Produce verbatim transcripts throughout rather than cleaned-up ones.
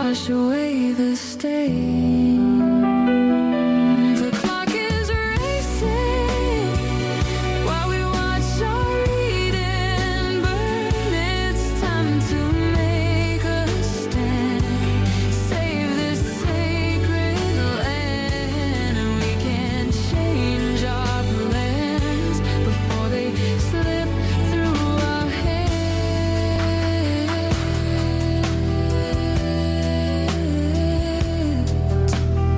wash away the stain. The clock is racing while we watch our Eden burn. It's time to make a stand. Save this sacred land, and we can change our plans before they slip through our hands.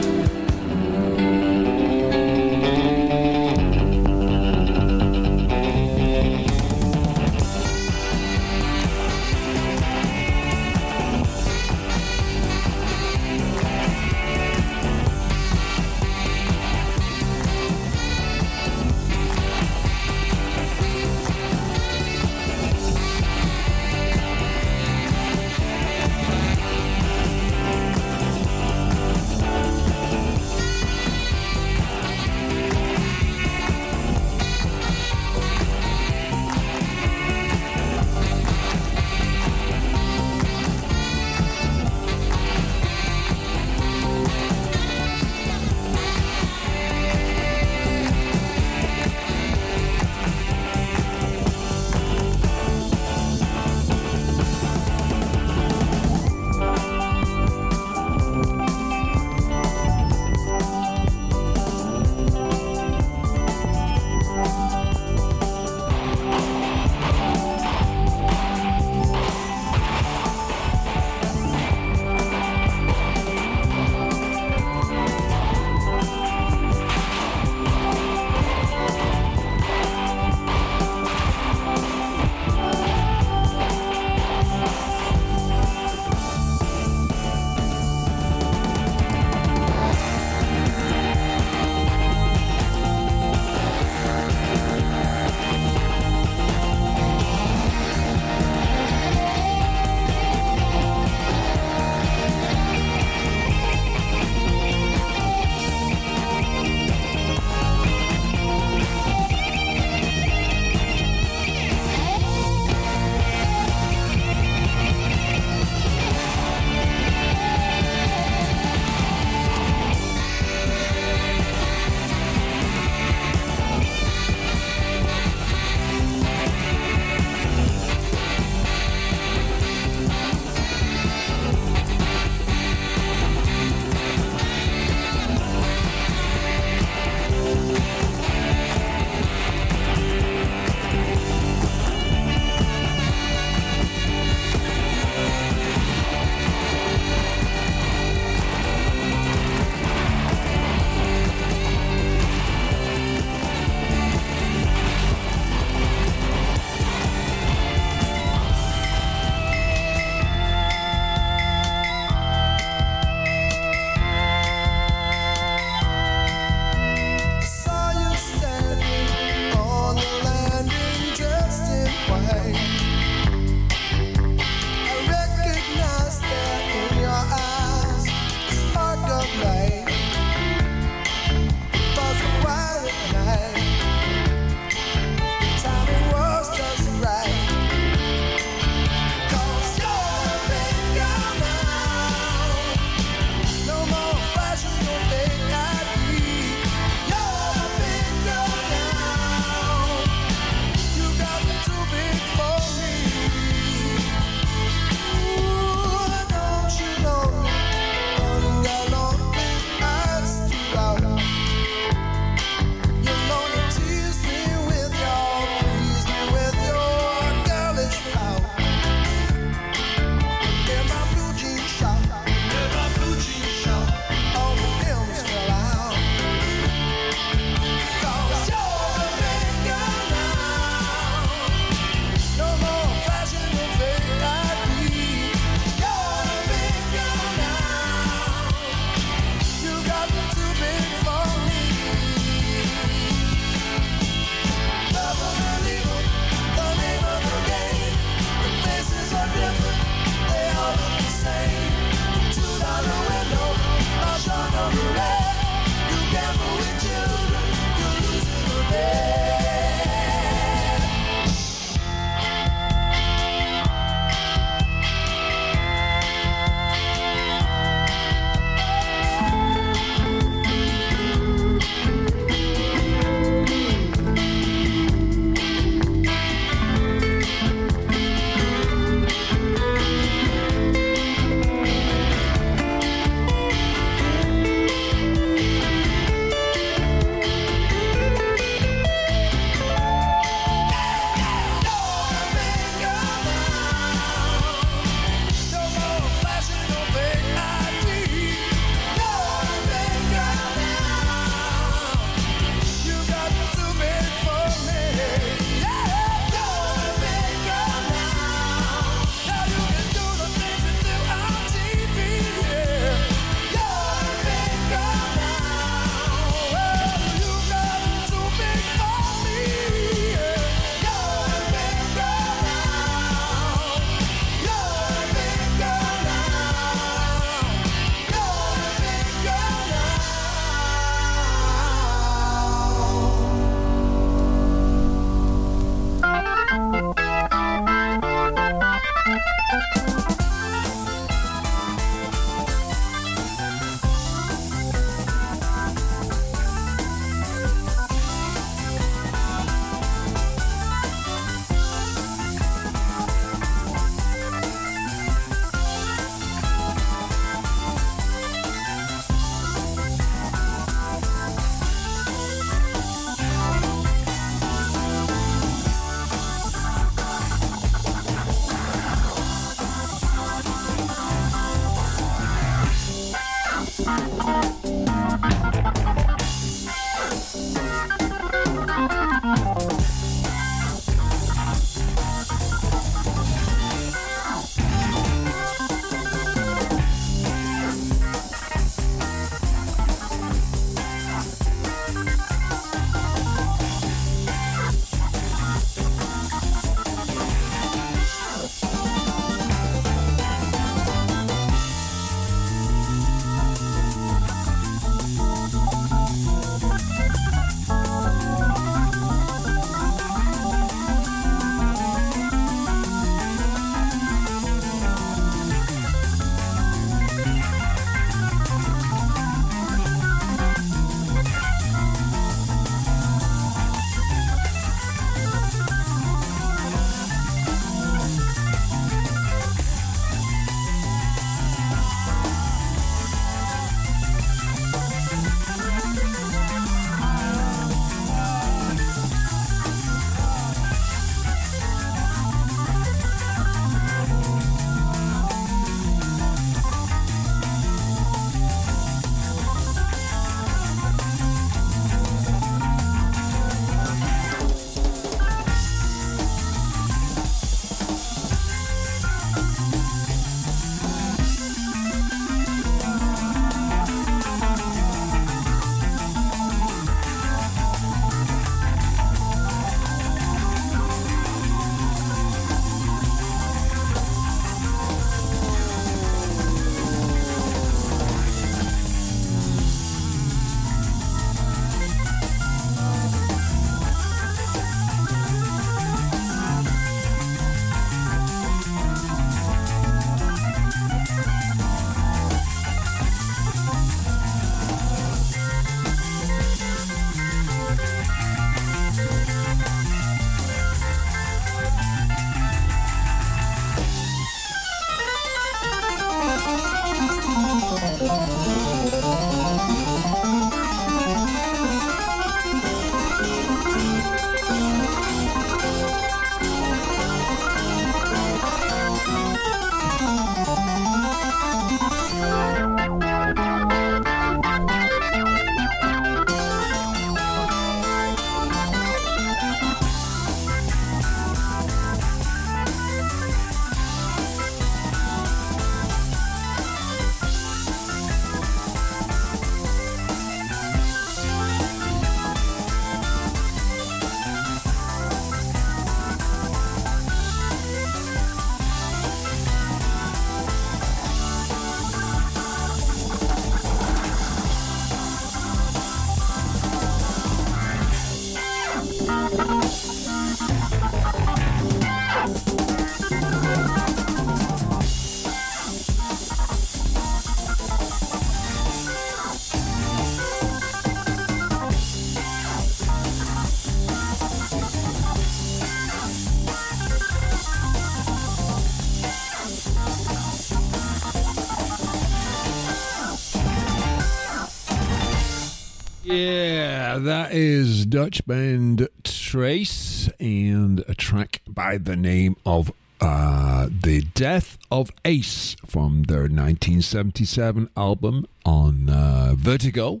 Yeah, that is Dutch band Trace and a track by the name of uh, The Death of Ace from their nineteen seventy-seven album on uh, Vertigo.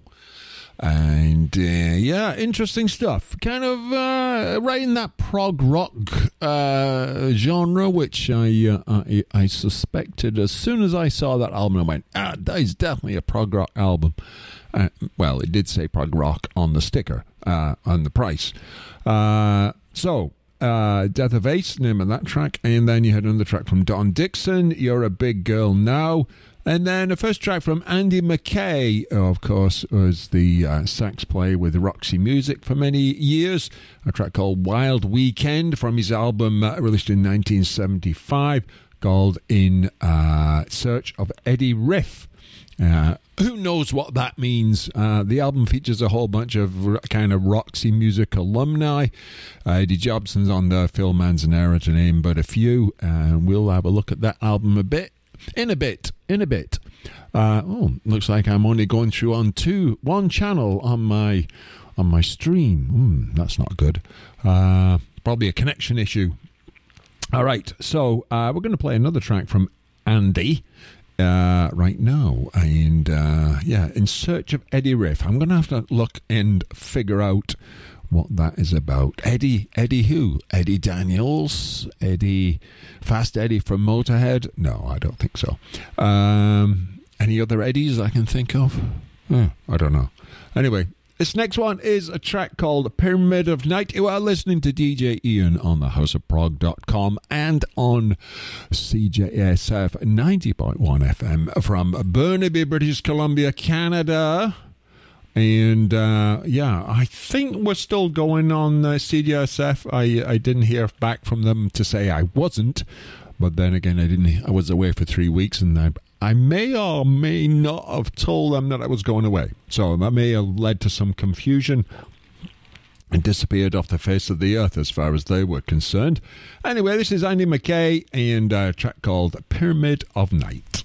And uh, yeah, interesting stuff. Kind of uh, right in that prog rock uh, genre, which I, uh, I I suspected as soon as I saw that album. I went, ah, that is definitely a prog rock album. Uh, well, it did say prog rock on the sticker, uh, on the price. Uh, so, uh, Death of Ace, name of that track. And then you had another track from Don Dixon, You're a Big Girl Now. And then the first track from Andy McKay, of course, was the uh, sax player with Roxy Music for many years. A track called Wild Weekend from his album uh, released in nineteen seventy-five called In uh, Search of Eddie Riff. Uh, who knows what that means? Uh, the album features a whole bunch of r- kind of Roxy Music alumni. Uh, Eddie Jobson's on there, Phil Manzanera to name but a few. And uh, we'll have a look at that album a bit. In a bit, in a bit. Uh, oh, looks like I'm only going through on two, one channel on my on my stream. Mm, that's not good. Uh, probably a connection issue. All right, so uh, we're going to play another track from Andy uh, right now, and uh, yeah, In Search of Eddie Riff. I'm going to have to look and figure out what that is about. Eddie, Eddie who? Eddie Daniels? Eddie, Fast Eddie from Motorhead? No, I don't think so. Um, any other Eddies I can think of? Oh, I don't know. Anyway, this next one is a track called Pyramid of Night. You are listening to D J Ian on the house of prog dot com and on C J S F ninety point one F M from Burnaby, British Columbia, Canada. And, uh, yeah, I think we're still going on uh, C J S F. I, I didn't hear back from them to say I wasn't. But then again, I didn't. I was away for three weeks, and I, I may or may not have told them that I was going away. So that may have led to some confusion and disappeared off the face of the earth as far as they were concerned. Anyway, this is Andy McKay and a track called Pyramid of Night.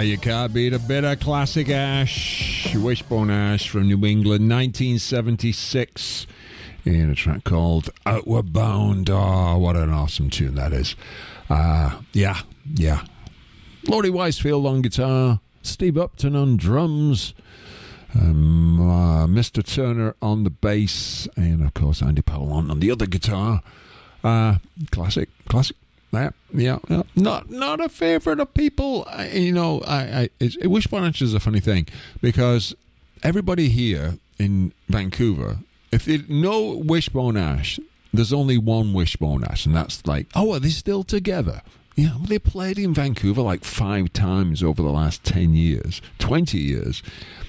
you can't beat a bit of classic Ash. Wishbone Ash from New England, nineteen seventy-six. In a track called Outward Bound. Oh, what an awesome tune that is. Uh, yeah, yeah. Laurie Wisefield on guitar, Steve Upton on drums, um, uh, Mister Turner on the bass, and of course Andy Powell on, on the other guitar. Uh, classic, classic. Yeah, yeah, yeah. Not not a favourite of people. I, you know, I, I it's, Wishbone Ash is a funny thing because everybody here in Vancouver, if they know Wishbone Ash, there's only one Wishbone Ash, and that's like, oh, are they still together? Yeah, well, they played in Vancouver like five times over the last ten years, twenty years,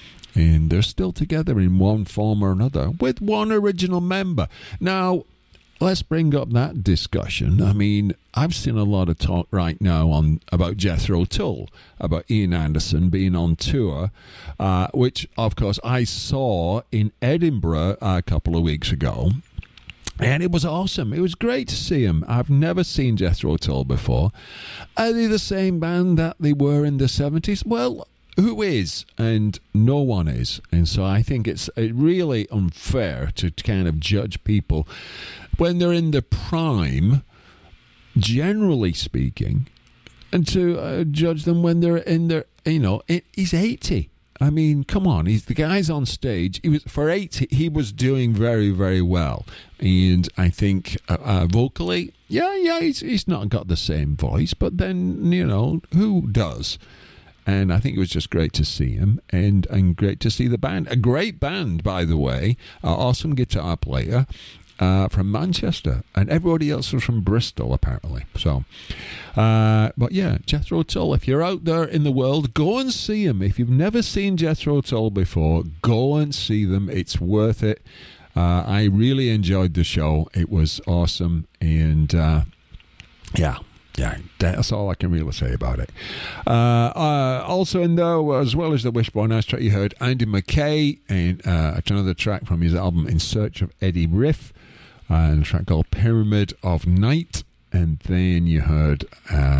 and they're still together in one form or another with one original member. Now, let's bring up that discussion. I mean, I've seen a lot of talk right now on about Jethro Tull, about Ian Anderson being on tour, uh, which, of course, I saw in Edinburgh a couple of weeks ago. And it was awesome. It was great to see him. I've never seen Jethro Tull before. Are they the same band that they were in the seventies? Well, who is? And no one is. And so I think it's really unfair to kind of judge people when they're in the prime, generally speaking, and to uh, judge them when they're in their, you know, it, he's eighty. I mean, come on, he's the guy's on stage. He was for eighty, he was doing very, very well. And I think uh, uh, vocally, yeah, yeah, he's, he's not got the same voice, but then, you know, who does? And I think it was just great to see him and, and great to see the band. A great band, by the way, uh, awesome guitar player. Uh, from Manchester, and everybody else was from Bristol, apparently. So, uh, but yeah, Jethro Tull, if you're out there in the world, go and see them. If you've never seen Jethro Tull before, go and see them. It's worth it. Uh, I really enjoyed the show. It was awesome, and uh, yeah. Yeah, that's all I can really say about it. Uh, uh, also in there, as well as the Wishbone Ash track, you heard Andy McKay and uh, another track from his album In Search of Eddie Riff, and a track called Pyramid of Night. And then you heard uh,